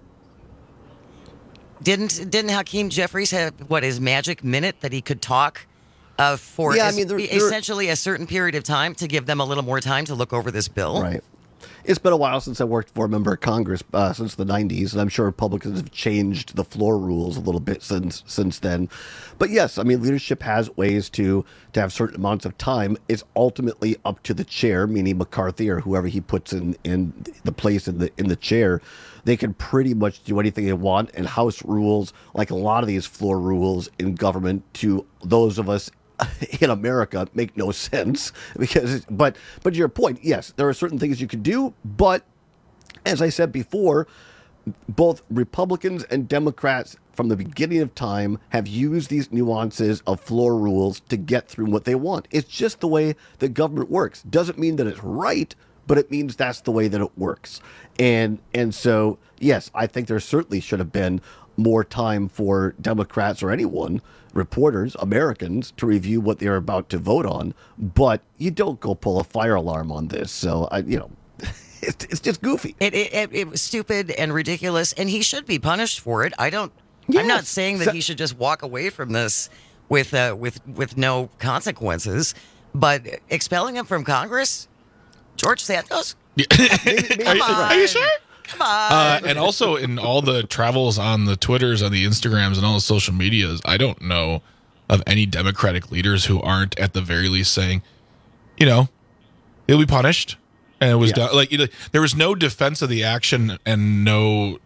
Didn't Hakeem Jeffries have, his magic minute that he could talk for essentially a certain period of time to give them a little more time to look over this bill? Right. It's been a while since I worked for a member of Congress, since the 90s, and I'm sure Republicans have changed the floor rules a little bit since then. But yes, I mean, leadership has ways to have certain amounts of time. It's ultimately up to the chair, meaning McCarthy or whoever he puts in the place in the chair. They can pretty much do anything they want, and House rules, like a lot of these floor rules in government, to those of us in America, make no sense because, but to your point, yes, there are certain things you can do, but as I said before, both Republicans and Democrats from the beginning of time have used these nuances of floor rules to get through what they want. It's just the way that government works. Doesn't mean that it's right, but it means that's the way that it works. And so, yes, I think there certainly should have been more time for Democrats or anyone, reporters, Americans, to review what they're about to vote on. But you don't go pull a fire alarm on this. So, it's just goofy. It was stupid and ridiculous, and he should be punished for it. I'm not saying that he should just walk away from this with no consequences, but expelling him from Congress, George Santos? Are you sure? Come on. And also in all the travels on the Twitters, on the Instagrams, and all the social medias, I don't know of any Democratic leaders who aren't at the very least saying, he'll be punished. And it was done. Like, there was no defense of the action and no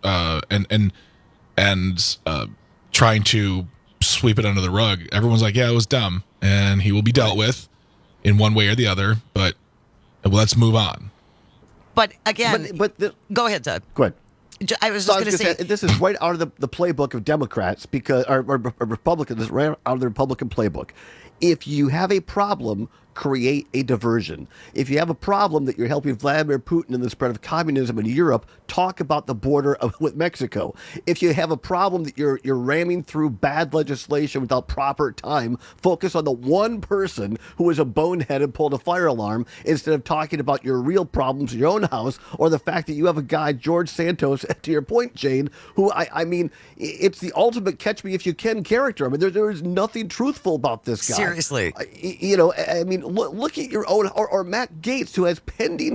trying to sweep it under the rug. Everyone's like, yeah, it was dumb, and he will be dealt with in one way or the other. But let's move on. But again, go ahead, Doug. Go ahead. I was just going to say, this is right out of the playbook of Democrats or Republicans, right out of the Republican playbook. If you have a problem, create a diversion. If you have a problem that you're helping Vladimir Putin in the spread of communism in Europe, talk about the border with Mexico. If you have a problem that you're ramming through bad legislation without proper time, focus on the one person who is a bonehead and pulled a fire alarm instead of talking about your real problems in your own house, or the fact that you have a guy, George Santos, to your point, Jane, who I mean, it's the ultimate catch me if you can character. I mean, there is nothing truthful about this guy. Seriously. I mean, look at your own, or Matt Gaetz, who has pending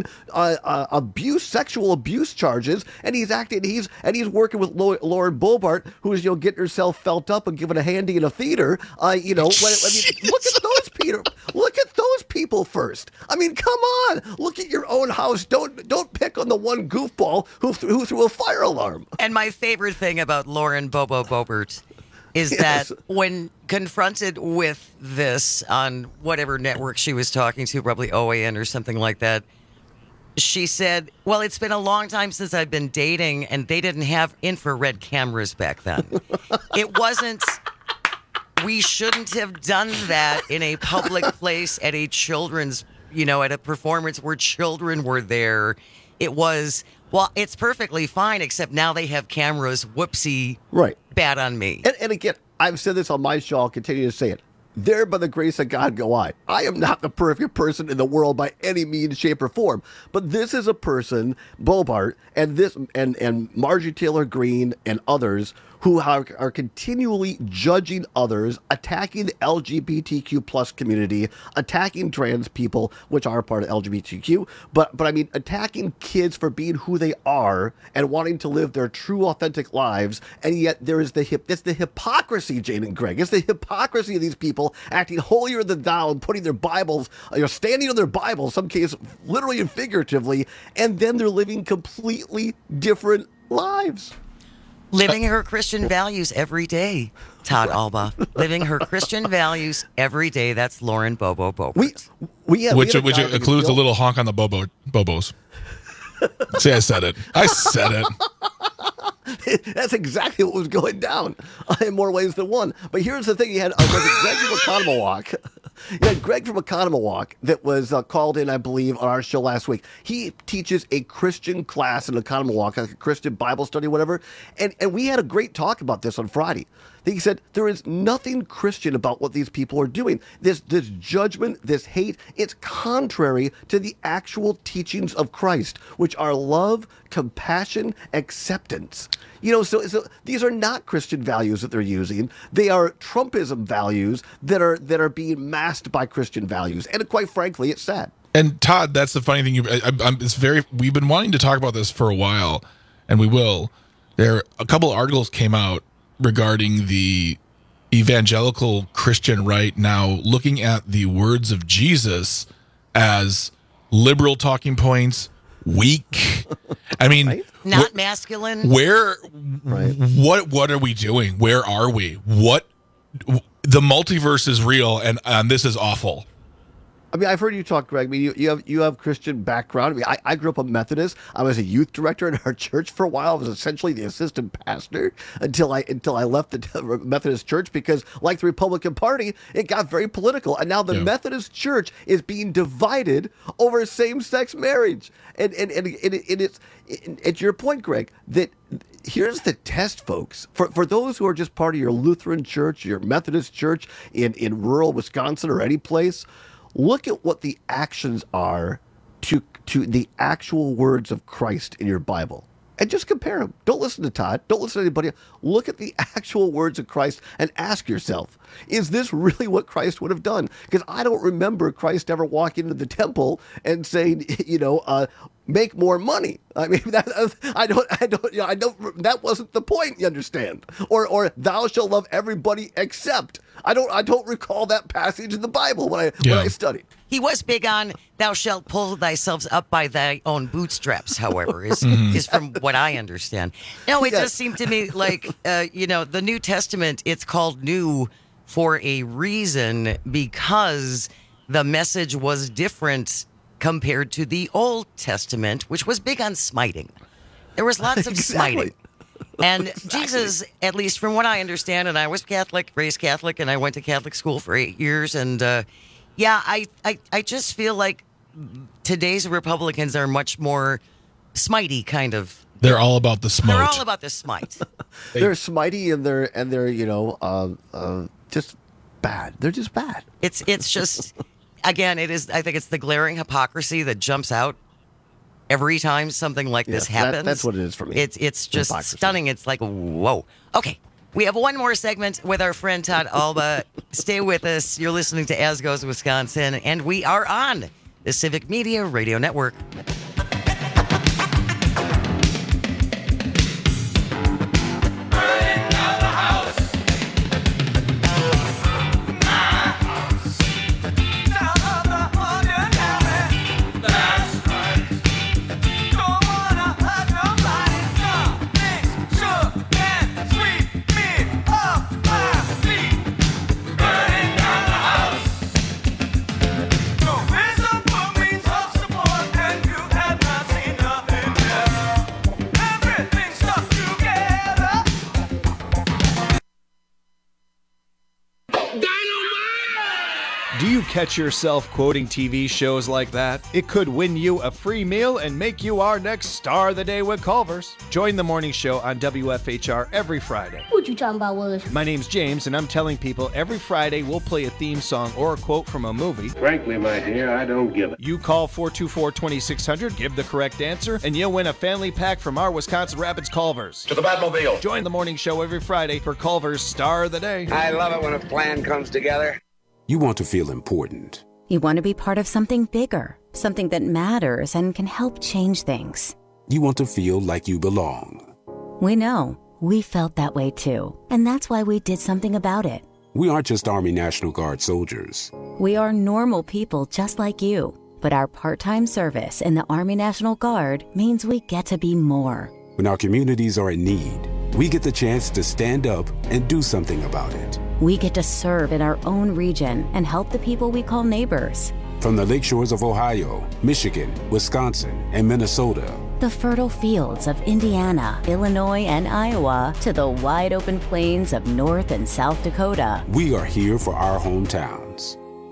sexual abuse charges, and he's working with Lauren Boebert, who is getting herself felt up and giving a handy in a theater. Look at those look at those people first. I mean, come on, look at your own house. Don't pick on the one goofball who threw a fire alarm. And my favorite thing about Lauren Boebert is that when confronted with this on whatever network she was talking to, probably OAN or something like that, she said, well, it's been a long time since I've been dating, and they didn't have infrared cameras back then. It wasn't, we shouldn't have done that in a public place at a children's, at a performance where children were there. It was, well, it's perfectly fine, except now they have cameras. Whoopsie. Right. Bad on me. And again, I've said this on my show. I'll continue to say it. There, by the grace of God, go I. I am not the perfect person in the world by any means, shape, or form. But this is a person, Boebert, and Marjorie Taylor Greene and others who are continually judging others, attacking the LGBTQ plus community, attacking trans people, which are part of LGBTQ, but I mean, attacking kids for being who they are and wanting to live their true, authentic lives. And yet there is it's the hypocrisy, Jane and Greg. It's the hypocrisy of these people acting holier than thou and putting their Bibles, standing on their Bibles, some cases literally and figuratively, and then they're living completely different lives. Living her Christian values every day, Todd Alba. Living her Christian values every day. That's Lauren Boebert. Which includes a little honk on the bobos. See, I said it. That's exactly what was going down in more ways than one. But here's the thing: you had Gregory McConaughey Yeah, Greg from Economawalk that was called in, I believe, on our show last week. He teaches a Christian class in Economawalk, like a Christian Bible study, whatever. And we had a great talk about this on Friday. He said there is nothing Christian about what these people are doing. This judgment, this hate, it's contrary to the actual teachings of Christ, which are love, compassion, acceptance. You know, so these are not Christian values that they're using. They are Trumpism values that are being masked by Christian values. And quite frankly, it's sad. And Todd, that's the funny thing. We've been wanting to talk about this for a while, and we will. A couple of articles came out regarding the evangelical Christian right now looking at the words of Jesus as liberal talking points, weak. I mean, right? Not masculine. What are we doing? Where are we? The multiverse is real, and this is awful. I mean, I've heard you talk, Greg. I mean, you have Christian background. I mean, I grew up a Methodist. I was a youth director in our church for a while. I was essentially the assistant pastor until I left the Methodist church because, like the Republican Party, it got very political. And now the Methodist church is being divided over same-sex marriage. And it's your point, Greg, that here's the test, folks. For those who are just part of your Lutheran church, your Methodist church in rural Wisconsin or any place, look at what the actions are to the actual words of Christ in your Bible. And just compare them. Don't listen to Todd. Don't listen to anybody else. Look at the actual words of Christ and ask yourself, is this really what Christ would have done? Because I don't remember Christ ever walking into the temple and saying, make more money. I mean, that wasn't the point, you understand? Or thou shalt love everybody except. I don't recall that passage in the Bible when I studied. He was big on thou shalt pull thyself up by thy own bootstraps, however, is from what I understand. No, it does seem to me like, the New Testament, it's called new for a reason because the message was different compared to the Old Testament, which was big on smiting. There was lots of smiting. And Jesus, at least from what I understand, and I was Catholic, raised Catholic, and I went to Catholic school for 8 years, and I just feel like today's Republicans are much more smitey kind of. They're all about the smite. They're all about the smite. They're smitey and they're just bad. They're just bad. It's just again, it is. I think it's the glaring hypocrisy that jumps out every time something like this happens. That's what it is for me. It's just stunning. It's like, whoa. Okay. We have one more segment with our friend Todd Alba. Stay with us. You're listening to As Goes Wisconsin, and we are on the Civic Media Radio Network. Catch yourself quoting TV shows like that? It could win you a free meal and make you our next Star of the Day with Culver's. Join the morning show on WFHR every Friday. What you talking about, Willis? My name's James, and I'm telling people every Friday we'll play a theme song or a quote from a movie. Frankly, my dear, I don't give it. You call 424-2600, give the correct answer, and you'll win a family pack from our Wisconsin Rapids Culver's. To the Batmobile. Join the morning show every Friday for Culver's Star of the Day. I love it when a plan comes together. You want to feel important. You want to be part of something bigger, something that matters and can help change things. You want to feel like you belong. We know. We felt that way too. And that's why we did something about it. We aren't just Army National Guard soldiers. We are normal people just like you. But our part-time service in the Army National Guard means we get to be more. When our communities are in need, we get the chance to stand up and do something about it. We get to serve in our own region and help the people we call neighbors. From the lakeshores of Ohio, Michigan, Wisconsin, and Minnesota. The fertile fields of Indiana, Illinois, and Iowa to the wide open plains of North and South Dakota. We are here for our hometowns.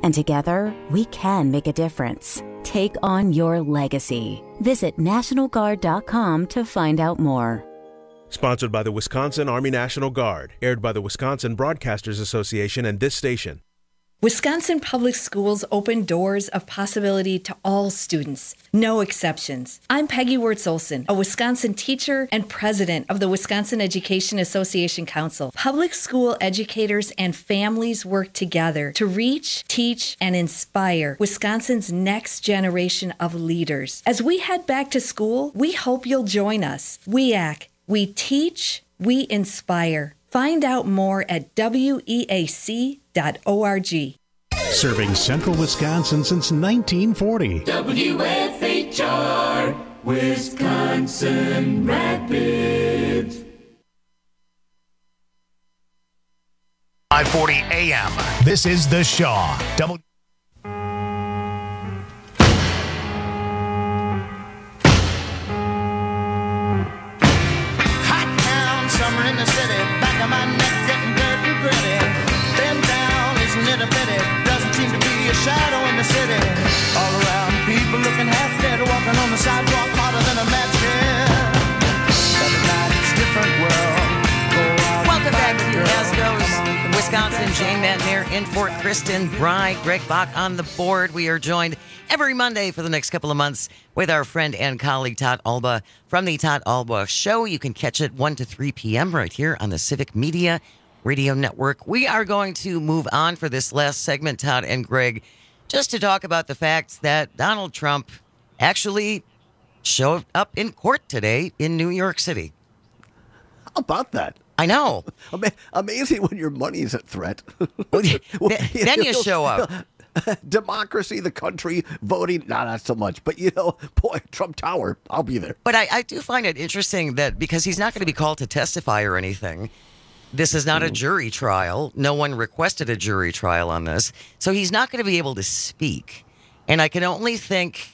And together, we can make a difference. Take on your legacy. Visit NationalGuard.com to find out more. Sponsored by the Wisconsin Army National Guard. Aired by the Wisconsin Broadcasters Association and this station. Wisconsin Public Schools open doors of possibility to all students, no exceptions. I'm Peggy Wirtz-Olson, a Wisconsin teacher and president of the Wisconsin Education Association Council. Public school educators and families work together to reach, teach, and inspire Wisconsin's next generation of leaders. As we head back to school, we hope you'll join us. WEAC, we teach, we inspire. Find out more at weac.org. Serving Central Wisconsin since 1940. WFHR, Wisconsin Rapids. 540 AM. This is The Shaw. Summer in the city, back of my neck getting dirt and gritty. Bend down, isn't it a pity? Doesn't seem to be a shadow in the city. All around, people looking half dead, walking on the sidewalk harder than a match head. But at night, it's a different world. Welcome back to As Goes Wisconsin. Jane Matnier in for Kristen Bry. Greg Bach on the board. We are joined every Monday for the next couple of months with our friend and colleague Todd Alba from the Todd Alba Show. You can catch it 1 to 3 p.m. right here on the Civic Media Radio Network. We are going to move on for this last segment, Todd and Greg, just to talk about the fact that Donald Trump actually showed up in court today in New York City. How about that? I know. Amazing when your money is at threat. Then you show up. Democracy, the country, voting, not so much. But, boy, Trump Tower, I'll be there. But I do find it interesting that because he's not going to be called to testify or anything, this is not a jury trial. No one requested a jury trial on this. So he's not going to be able to speak. And I can only think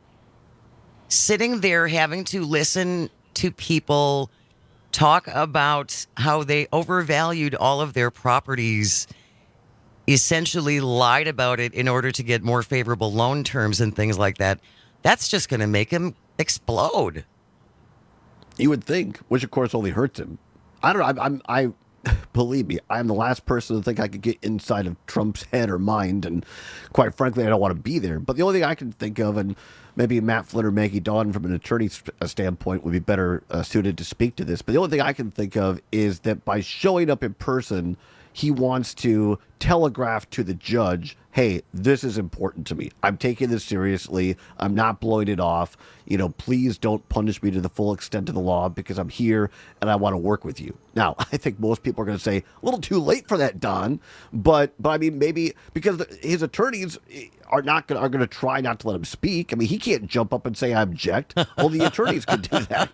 sitting there having to listen to people talk about how they overvalued all of their properties, essentially lied about it in order to get more favorable loan terms and things like that. That's just going to make him explode. You would think, which of course only hurts him. I don't know. I believe me, I'm the last person to think I could get inside of Trump's head or mind, and quite frankly, I don't want to be there. But the only thing I can think of, and maybe Matt Flynn or Maggie Dawn from an attorney's standpoint would be better suited to speak to this. But the only thing I can think of is that by showing up in person, he wants to telegraph to the judge, hey, this is important to me. I'm taking this seriously. I'm not blowing it off. Please don't punish me to the full extent of the law because I'm here and I want to work with you. Now, I think most people are going to say, a little too late for that, Don. But I mean, maybe because his attorneys are going to try not to let him speak. I mean, he can't jump up and say, I object. Only the attorneys can do that,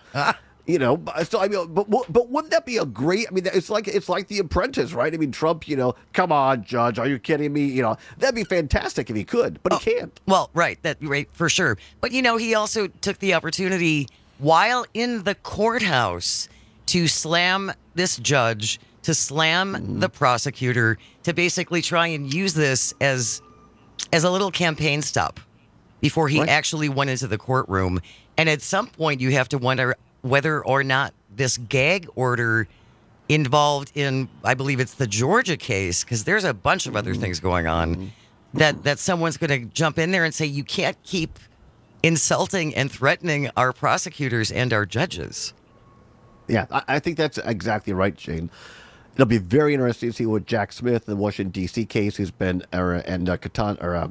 So I mean, but wouldn't that be a great? I mean, it's like The Apprentice, right? I mean, Trump, come on, Judge, are you kidding me? That'd be fantastic if he could, but he can't. Well, right, for sure. But he also took the opportunity while in the courthouse to slam this judge, to slam the prosecutor, to basically try and use this as a little campaign stop before he actually went into the courtroom. And at some point, you have to wonder whether or not this gag order involved in, I believe it's the Georgia case, because there's a bunch of other things going on, that someone's going to jump in there and say, you can't keep insulting and threatening our prosecutors and our judges. Yeah, I think that's exactly right, Jane. It'll be very interesting to see what Jack Smith, the Washington, D.C. case, who's been, the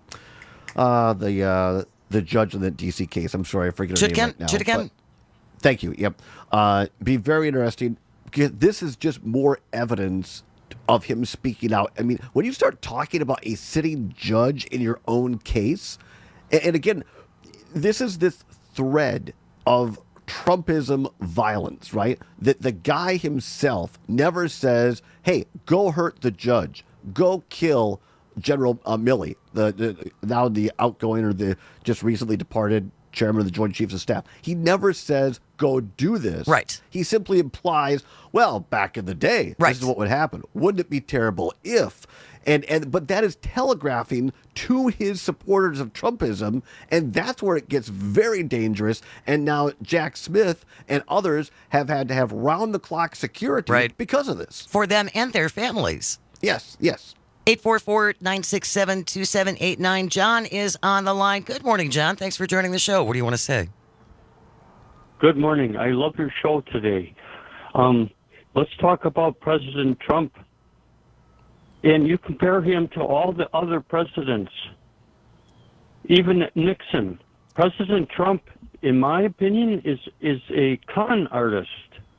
judge in the D.C. case. I'm sorry, I forget her name right now. Chittigan? Thank you. Yep. Be very interesting. This is just more evidence of him speaking out. I mean, when you start talking about a sitting judge in your own case, and again, this is this thread of Trumpism violence, right? That the guy himself never says, hey, go hurt the judge, go kill General Milley, now the outgoing or the just recently departed chairman of the Joint Chiefs of Staff. He never says, go do this. Right. He simply implies, well, back in the day, this is what would happen. Wouldn't it be terrible if? But that is telegraphing to his supporters of Trumpism, and that's where it gets very dangerous. And now Jack Smith and others have had to have round-the-clock security because of this. For them and their families. Yes. 844-967-2789. John is on the line. Good morning, John. Thanks for joining the show. What do you want to say? Good morning. I love your show today. Let's talk about President Trump. And you compare him to all the other presidents, even Nixon. President Trump, in my opinion, is a con artist.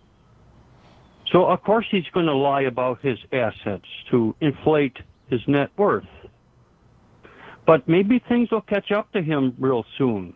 So, of course, he's going to lie about his assets to inflate his net worth. But maybe things will catch up to him real soon.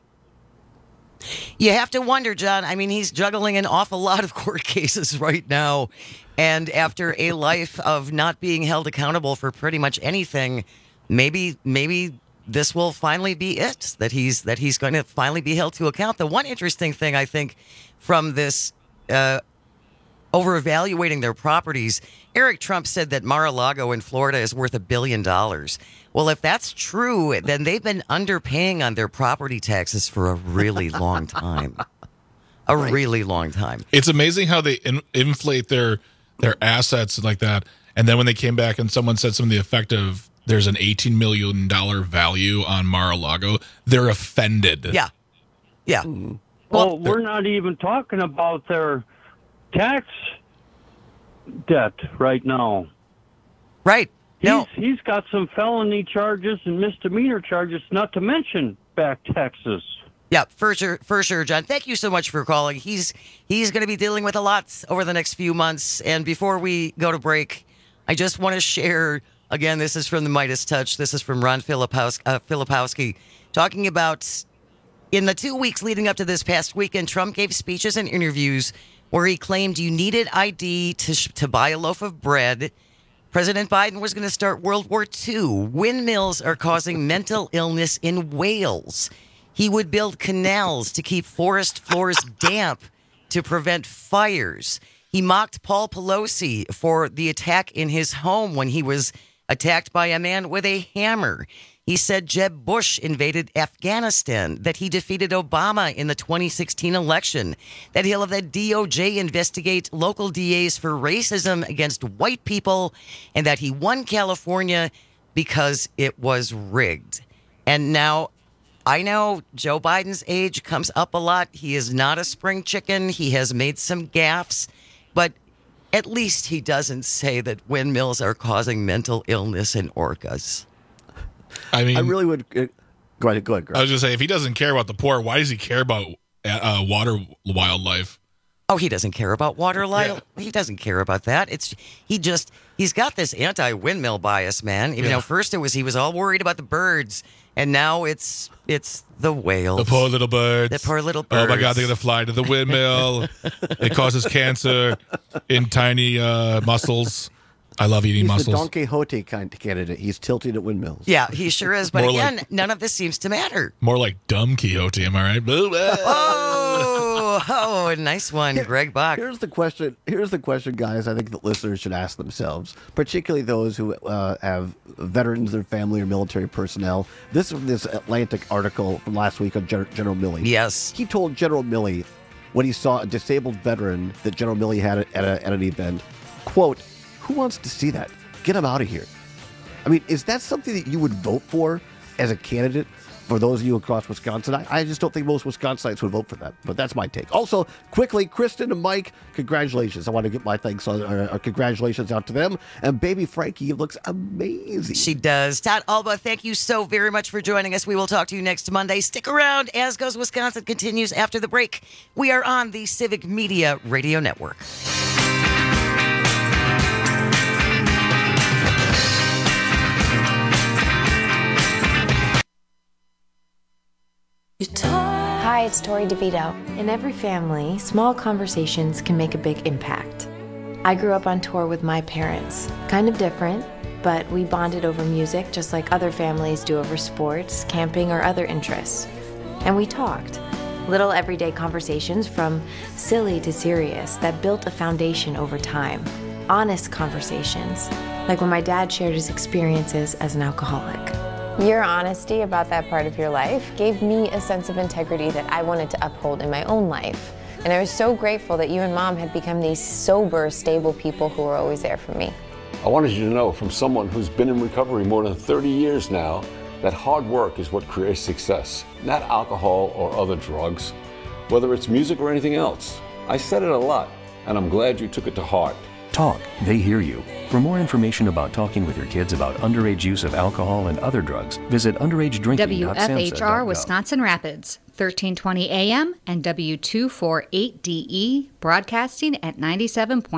You have to wonder, John. I mean, he's juggling an awful lot of court cases right now. And after a life of not being held accountable for pretty much anything, maybe this will finally be it, that he's going to finally be held to account. The one interesting thing, I think, from this over-evaluating their properties, Eric Trump said that Mar-a-Lago in Florida is worth $1 billion. Well, if that's true, then they've been underpaying on their property taxes for a really long time. Really long time. It's amazing how they inflate their assets like that. And then when they came back and someone said something to the effect of there's an $18 million value on Mar-a-Lago, they're offended. Yeah. Well, we're not even talking about their tax debt right now. Right. He's got some felony charges and misdemeanor charges, not to mention back taxes. Yeah, for sure, John. Thank you so much for calling. He's going to be dealing with a lot over the next few months. And before we go to break, I just want to share, again, this is from the Midas Touch. This is from Ron Filipowski, talking about in the 2 weeks leading up to this past weekend, Trump gave speeches and interviews where he claimed you needed ID to buy a loaf of bread. President Biden was going to start World War II. Windmills are causing mental illness in Wales. He would build canals to keep forest floors damp to prevent fires. He mocked Paul Pelosi for the attack in his home when he was attacked by a man with a hammer. He said Jeb Bush invaded Afghanistan, that he defeated Obama in the 2016 election, that he'll have the DOJ investigate local DAs for racism against white people, and that he won California because it was rigged. And now, I know Joe Biden's age comes up a lot. He is not a spring chicken. He has made some gaffes, but at least he doesn't say that windmills are causing mental illness in orcas. I mean, I really would. Go ahead, Greg. I was going to say, if he doesn't care about the poor, why does he care about water wildlife? Oh, he doesn't care about water life. Yeah. He doesn't care about that. He's got this anti-windmill bias, man. Even though first he was all worried about the birds, and now it's the whales. The poor little birds. The poor little birds. Oh my God, they're gonna fly to the windmill. It causes cancer in tiny mussels. I love eating mussels. He's the Don Quixote kind of candidate. He's tilted at windmills. Yeah, he sure is. But again, none of this seems to matter. More like dumb Quixote, am I right? Oh, nice one, Greg Bach. Here's the question, guys. I think that listeners should ask themselves, particularly those who have veterans, their family, or military personnel. This Atlantic article from last week on General Milley. Yes, he told General Milley when he saw a disabled veteran that General Milley had at an event, quote, "Who wants to see that? Get him out of here." I mean, is that something that you would vote for as a candidate for those of you across Wisconsin? I just don't think most Wisconsinites would vote for that, but that's my take. Also, quickly, Kristen and Mike, congratulations. I want to get my thanks or congratulations out to them. And baby Frankie looks amazing. She does. Todd Alba, thank you so very much for joining us. We will talk to you next Monday. Stick around. As Goes Wisconsin continues after the break. We are on the Civic Media Radio Network. Hi, it's Tori DeVito. In every family, small conversations can make a big impact. I grew up on tour with my parents. Kind of different, but we bonded over music just like other families do over sports, camping, or other interests. And we talked. Little everyday conversations from silly to serious that built a foundation over time. Honest conversations. like when my dad shared his experiences as an alcoholic. Your honesty about that part of your life gave me a sense of integrity that I wanted to uphold in my own life. And I was so grateful that you and Mom had become these sober, stable people who were always there for me. I wanted you to know, from someone who's been in recovery more than 30 years now, that hard work is what creates success, not alcohol or other drugs, whether it's music or anything else. I said it a lot, and I'm glad you took it to heart. Talk, they hear you. For more information about talking with your kids about underage use of alcohol and other drugs, visit underagedrinking.samhsa.gov. WFHR Wisconsin Rapids, 1320 AM and W248DE, broadcasting at 97.